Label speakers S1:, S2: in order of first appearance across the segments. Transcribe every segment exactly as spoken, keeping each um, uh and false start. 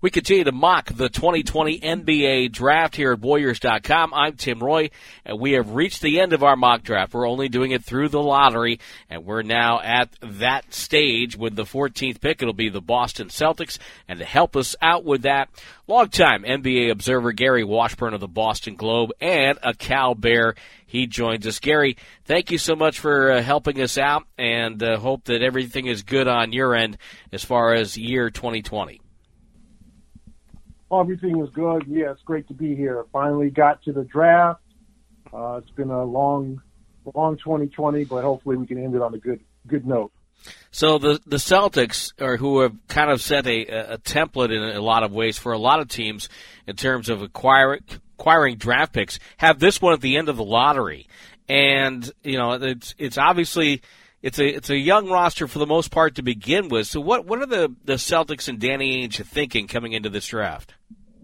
S1: We continue to mock the twenty twenty N B A draft here at Warriors dot com. I'm Tim Roye, and we have reached the end of our mock draft. We're only doing it through the lottery, and we're now at that stage with the fourteenth pick. It'll be the Boston Celtics, and to help us out with that, longtime N B A observer Gary Washburn of the Boston Globe and a Cal Bear. He joins us. Gary, thank you so much for uh, helping us out, and uh, hope that everything is good on your end as far as year twenty twenty.
S2: Everything is good. Yeah, it's great to be here. Finally got to the draft. Uh, it's been a long, long twenty twenty, but hopefully we can end it on a good, good note.
S1: So the the Celtics, are who have kind of set a, a template in a lot of ways for a lot of teams in terms of acquiring acquiring draft picks, have this one at the end of the lottery, and you know it's it's obviously. It's a it's a young roster for the most part to begin with. So what what are the, the Celtics and Danny Ainge thinking coming into this draft?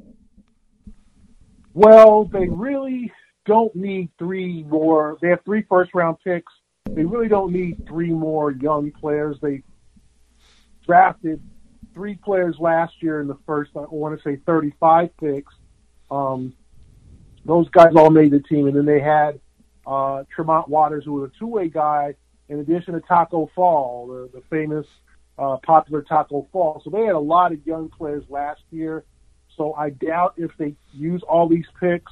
S2: Well, they really don't need three more. They have three first-round picks. They really don't need three more young players. They drafted three players last year in the first, I want to say, thirty-five picks. Um, those guys all made the team. And then they had uh, Tremont Waters, who was a two-way guy, in addition to Taco Fall, the, the famous uh, popular Taco Fall. So they had a lot of young players last year. So I doubt if they use all these picks.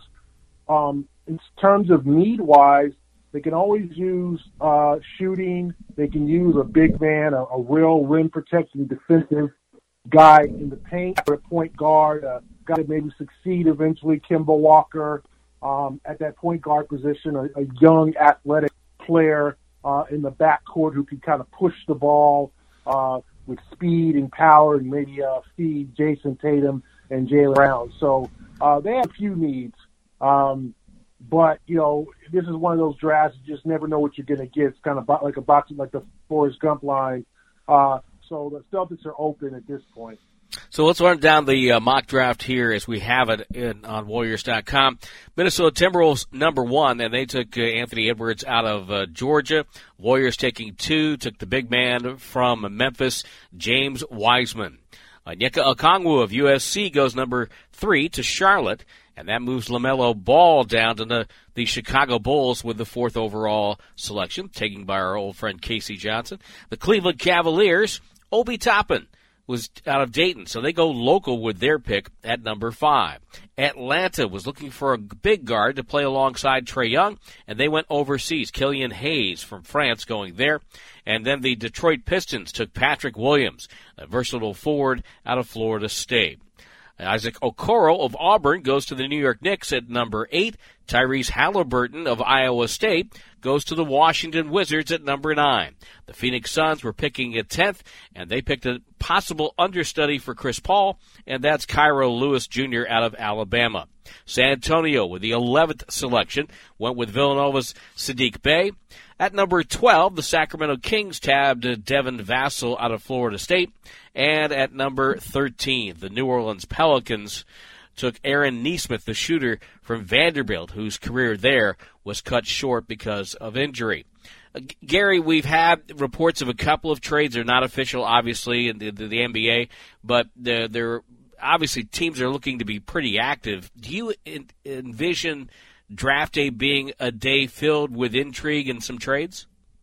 S2: Um, in terms of need-wise, they can always use uh, shooting. They can use a big man, a, a real rim-protecting defensive guy in the paint, or a point guard, a guy that maybe succeed eventually, Kemba Walker, um, at that point guard position, a, a young athletic player Uh, in the backcourt who can kind of push the ball uh, with speed and power and maybe uh, feed Jason Tatum and Jaylen Brown. So uh, they have a few needs. Um, but, you know, this is one of those drafts you just never know what you're going to get. It's kind of bo- like a box, like the Forrest Gump line. Uh, so the Celtics are open at this point.
S1: So let's run down the uh, mock draft here as we have it in, on Warriors dot com. Minnesota Timberwolves number one, and they took uh, Anthony Edwards out of uh, Georgia. Warriors taking two, took the big man from Memphis, James Wiseman. Uh, Onyeka Okongwu of U S C goes number three to Charlotte, and that moves LaMelo Ball down to the, the Chicago Bulls with the fourth overall selection, taken by our old friend Casey Johnson. The Cleveland Cavaliers, Obi Toppin was out of Dayton, so they go local with their pick at number five. Atlanta was looking for a big guard to play alongside Trae Young, and they went overseas. Killian Hayes from France going there. And then the Detroit Pistons took Patrick Williams, a versatile forward out of Florida State. Isaac Okoro of Auburn goes to the New York Knicks at number eight. Tyrese Halliburton of Iowa State goes to the Washington Wizards at number nine. The Phoenix Suns were picking at tenth, and they picked a possible understudy for Chris Paul, and that's Cairo Lewis Junior out of Alabama. San Antonio, with the eleventh selection, went with Villanova's Sadiq Bey. At number twelve, the Sacramento Kings tabbed Devin Vassell out of Florida State. And at number thirteen, the New Orleans Pelicans took Aaron Nesmith, the shooter from Vanderbilt, whose career there was cut short because of injury. Uh, Gary, we've had reports of a couple of trades. They're not official, obviously, in the, the, the N B A, but they're, they're obviously teams are looking to be pretty active. Do you en- envision draft day being a day filled with intrigue and some trades?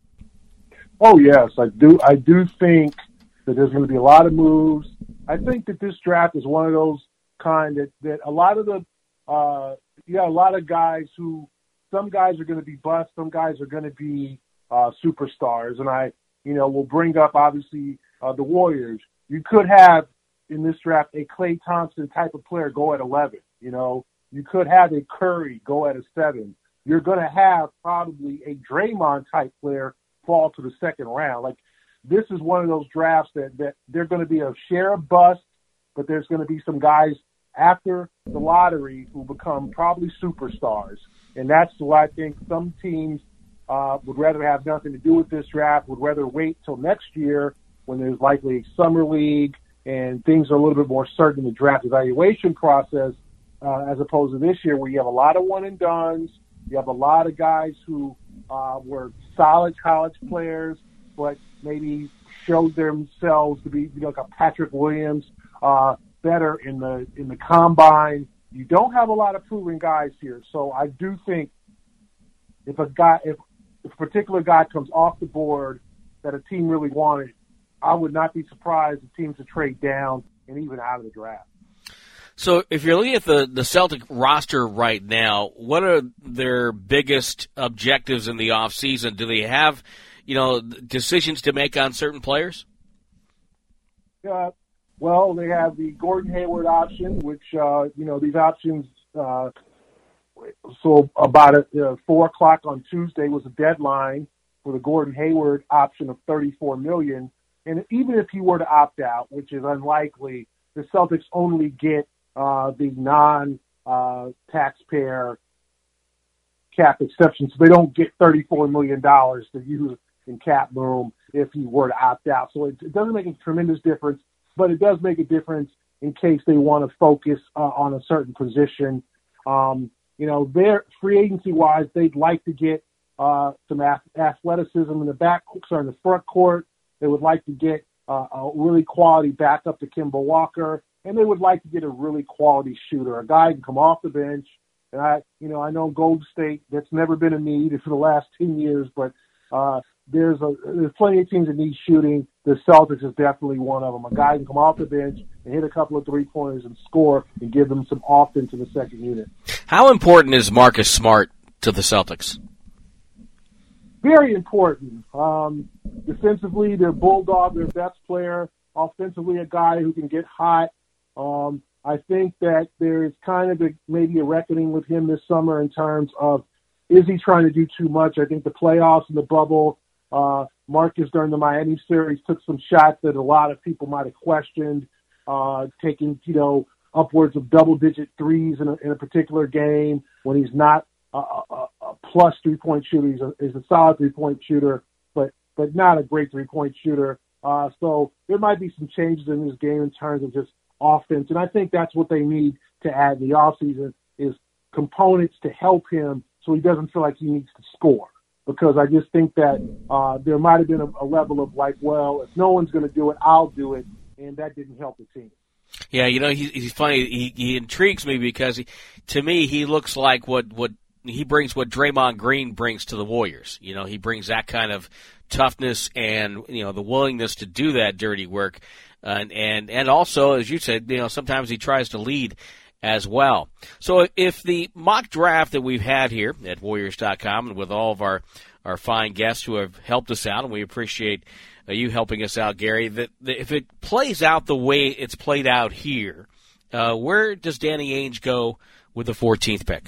S2: Oh, yes, I do. I do think that there's going to be a lot of moves. I think that this draft is one of those kind that, that a lot of the uh, you got a lot of guys who some guys are going to be bust, some guys are going to be uh, superstars, and I you know will bring up obviously uh, the Warriors. You could have in this draft a Klay Thompson type of player go at eleven. You know, you could have a Curry go at a seven. You're going to have probably a Draymond type player fall to the second round. Like, this is one of those drafts that, that they're going to be a share of bust, but there's going to be some guys after the lottery who become probably superstars. And that's why I think some teams uh, would rather have nothing to do with this draft, would rather wait till next year when there's likely a summer league and things are a little bit more certain in the draft evaluation process, uh, as opposed to this year where you have a lot of one-and-dones, you have a lot of guys who uh, were solid college players, but maybe showed themselves to be, you know, like a Patrick Williams, uh, better in the in the combine. You don't have a lot of proven guys here, so I do think if a guy, if, if a particular guy comes off the board that a team really wanted, I would not be surprised if teams to trade down and even out of the draft.
S1: So if you're looking at the, the Celtic roster right now, what are their biggest objectives in the offseason? Do they have, you know, decisions to make on certain players?
S2: Uh, well, they have the Gordon Hayward option, which, uh, you know, these options, uh, so about a, uh, four o'clock on Tuesday was a deadline for the Gordon Hayward option of thirty-four million dollars. And even if he were to opt out, which is unlikely, the Celtics only get uh, the non-taxpayer uh, cap exception, so they don't get thirty-four million dollars to use in cap room if he were to opt out. So it, it doesn't make a tremendous difference, but it does make a difference in case they want to focus uh, on a certain position. Um, you know, they're free agency-wise, they'd like to get uh, some athleticism in the back, sorry, in the front court. They would like to get uh, a really quality backup to Kemba Walker, and they would like to get a really quality shooter, a guy who can come off the bench. And I, you know, I know Golden State, that's never been a need for the last ten years, but uh, there's a there's plenty of teams that need shooting. The Celtics is definitely one of them. A guy who can come off the bench and hit a couple of three-pointers and score and give them some offense in the second unit.
S1: How important is Marcus Smart to the Celtics?
S2: Very important. Um, defensively, they're bulldog, their best player. Offensively, a guy who can get hot. Um, I think that there is kind of a, maybe a reckoning with him this summer in terms of, is he trying to do too much? I think the playoffs and the bubble, uh, Marcus during the Miami series took some shots that a lot of people might have questioned, uh, taking, you know, upwards of double-digit threes in a, in a particular game when he's not a, a, a plus three-point shooter. He's a, he's a solid three-point shooter, but but not a great three-point shooter. Uh, so there might be some changes in his game in terms of just offense, and I think that's what they need to add in the offseason is components to help him so he doesn't feel like he needs to score. Because I just think that uh, there might have been a, a level of like, well, if no one's going to do it, I'll do it, and that didn't help the team.
S1: Yeah, you know, he, he's funny. He, he intrigues me because, he, to me, he looks like what, what he brings what Draymond Green brings to the Warriors. You know, he brings that kind of toughness and, you know, the willingness to do that dirty work. Uh, and, and, and also, as you said, you know, sometimes he tries to lead as well. So if the mock draft that we've had here at Warriors dot com and with all of our, our fine guests who have helped us out, and we appreciate uh, you helping us out, Gary, that, that if it plays out the way it's played out here, uh, where does Danny Ainge go with the fourteenth pick?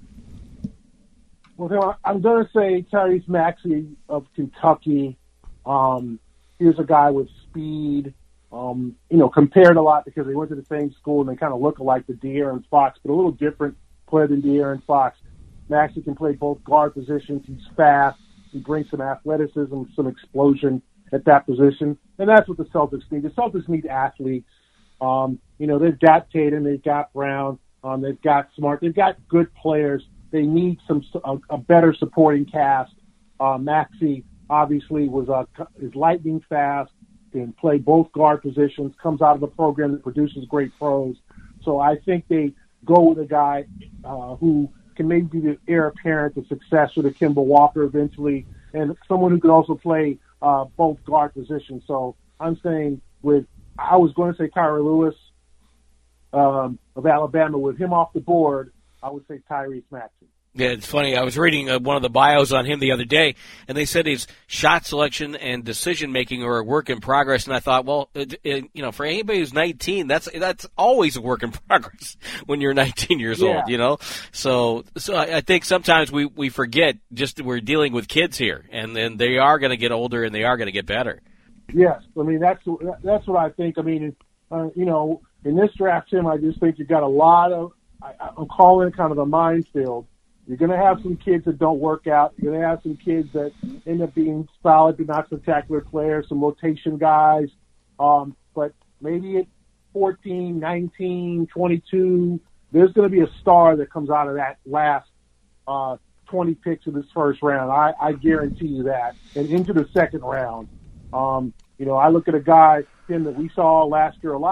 S2: Well, I'm going to say Tyrese Maxey of Kentucky. Um, here's a guy with speed. Um, you know, compared a lot because they went to the same school and they kind of look alike to De'Aaron Fox, but a little different player than De'Aaron Fox. Maxey can play both guard positions. He's fast. He brings some athleticism, some explosion at that position, and that's what the Celtics need. The Celtics need athletes. Um, you know, they've got Tatum, they've got Brown, um, they've got Smart, they've got good players. They need some a, a better supporting cast. Uh, Maxey obviously was uh, is lightning fast. Can play both guard positions, comes out of a program that produces great pros. So I think they go with a guy uh, who can maybe be the heir apparent, the successor to Kemba Walker eventually, and someone who can also play uh, both guard positions. So I'm saying with, I was going to say Kyra Lewis um, of Alabama. With him off the board, I would say Tyrese Maxey.
S1: Yeah, it's funny. I was reading uh, one of the bios on him the other day, and they said his shot selection and decision making are a work in progress. And I thought, well, it, it, you know, for anybody who's nineteen, that's that's always a work in progress when you're nineteen years
S2: yeah.
S1: old. You know, so so I, I think sometimes we we forget just that we're dealing with kids here, and then they are going to get older and they are going to get better.
S2: Yes, I mean that's that's what I think. I mean, uh, you know, in this draft, Tim, I just think you've got a lot of. I, I'm calling it kind of a minefield. You're going to have some kids that don't work out. You're going to have some kids that end up being solid but not spectacular players, some rotation guys. Um, but maybe at fourteen, nineteen, twenty-two, there's going to be a star that comes out of that last uh, twenty picks of this first round. I, I guarantee you that. And into the second round. Um, you know, I look at a guy, Tim, that we saw last year a lot,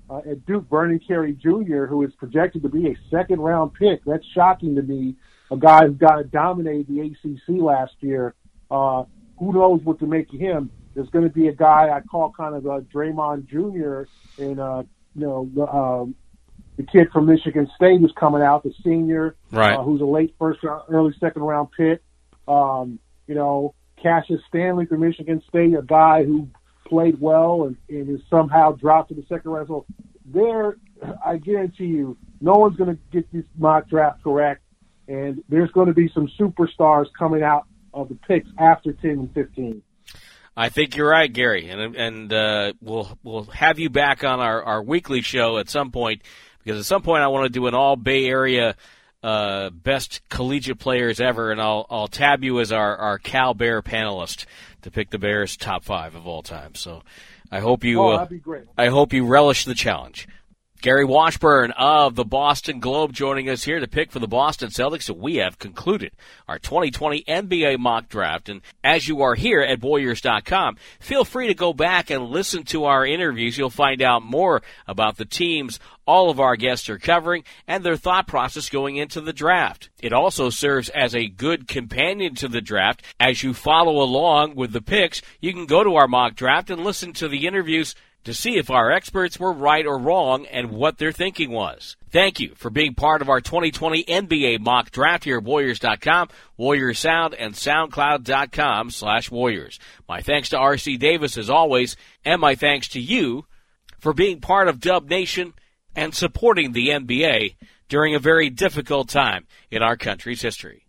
S2: uh, at Duke, Vernon Carey Junior, who is projected to be a second-round pick. That's shocking to me, a guy who got to dominate the A C C last year. Uh, who knows what to make of him? There's going to be a guy I call kind of a Draymond Junior and, uh, you know, the, um, the kid from Michigan State who's coming out, the senior,
S1: right.
S2: uh, who's a late first round, early second round pick. Um, you know, Cassius Stanley from Michigan State, a guy who played well and, and is somehow dropped to the second round. So there, I guarantee you, no one's going to get this mock draft correct, and there's going to be some superstars coming out of the picks after ten and fifteen.
S1: I think you're right, Gary, and and uh, we'll we'll have you back on our, our weekly show at some point, because at some point I want to do an all Bay Area uh, best collegiate players ever, and I'll I'll tab you as our, our Cal Bear panelist to pick the Bears top five of all time. So I hope you
S2: oh, that'd be great.
S1: Uh, I hope you relish the challenge. Gary Washburn of the Boston Globe joining us here to pick for the Boston Celtics. So we have concluded our twenty twenty N B A mock draft. And as you are here at Warriors dot com, feel free to go back and listen to our interviews. You'll find out more about the teams all of our guests are covering and their thought process going into the draft. It also serves as a good companion to the draft. As you follow along with the picks, you can go to our mock draft and listen to the interviews to see if our experts were right or wrong and what their thinking was. Thank you for being part of our twenty twenty N B A mock draft here at Warriors dot com, Warriors Sound, and SoundCloud dot com slash Warriors. My thanks to R C Davis as always, and my thanks to you for being part of Dub Nation and supporting the N B A during a very difficult time in our country's history.